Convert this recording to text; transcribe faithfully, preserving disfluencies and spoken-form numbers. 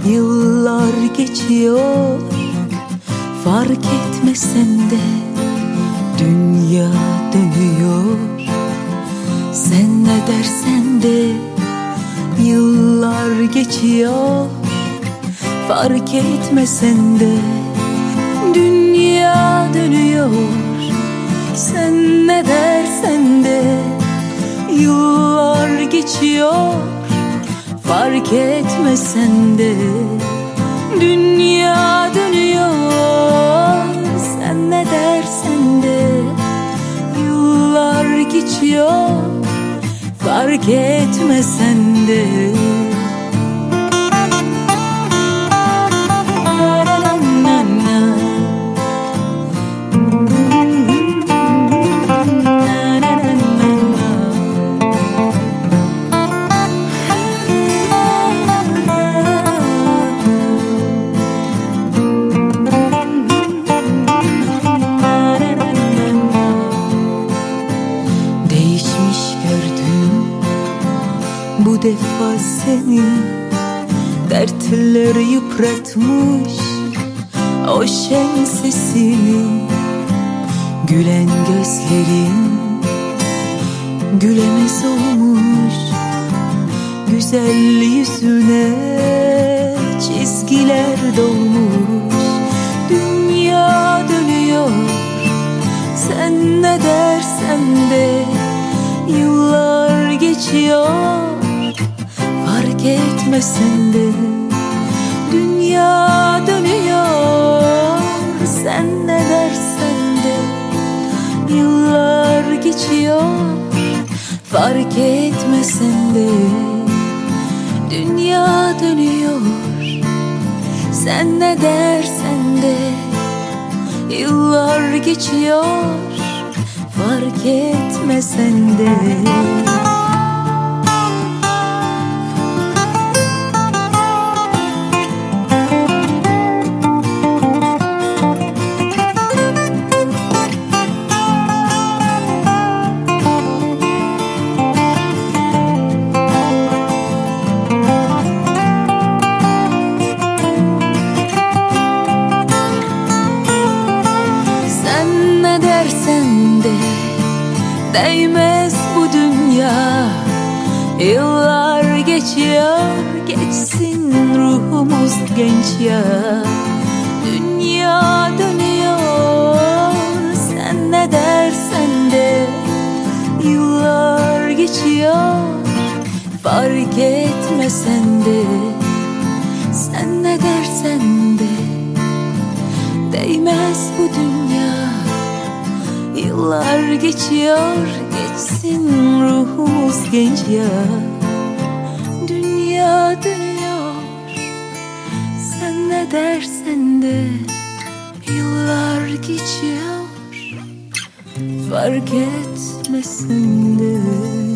Yıllar geçiyor, fark etmesen de dünya dönüyor. Sen ne dersen de yıllar geçiyor, fark etmesen de dünya dönüyor. Sen ne dersen de yıllar geçiyor, fark etmesen de dünya dönüyor. Sen ne dersen de yıllar geçiyor, fark etmesen de. Bu defa seni dertler yıpratmış, o şen sesini, gülen gözlerin gülemez olmuş. Güzel yüzüne çizgiler dolmuş. Dünya dönüyor, sen ne dersen de yıllar geçiyor, fark etmesen de dünya dönüyor. Sen ne dersen de yıllar geçiyor, fark etmesen de dünya dönüyor. Sen ne dersen de yıllar geçiyor, fark etmesen de. Dersen de değmez bu dünya. Yıllar geçiyor, geçsin ruhumuz genç ya. Dünya dönüyor, sen ne dersen de yıllar geçiyor, fark etmesen de. Sen ne dersen de değmez bu dünya. Yıllar geçiyor, geçsin ruhumuz genç ya. Dünya dönüyor, sen ne dersen de yıllar geçiyor, fark etmesin de.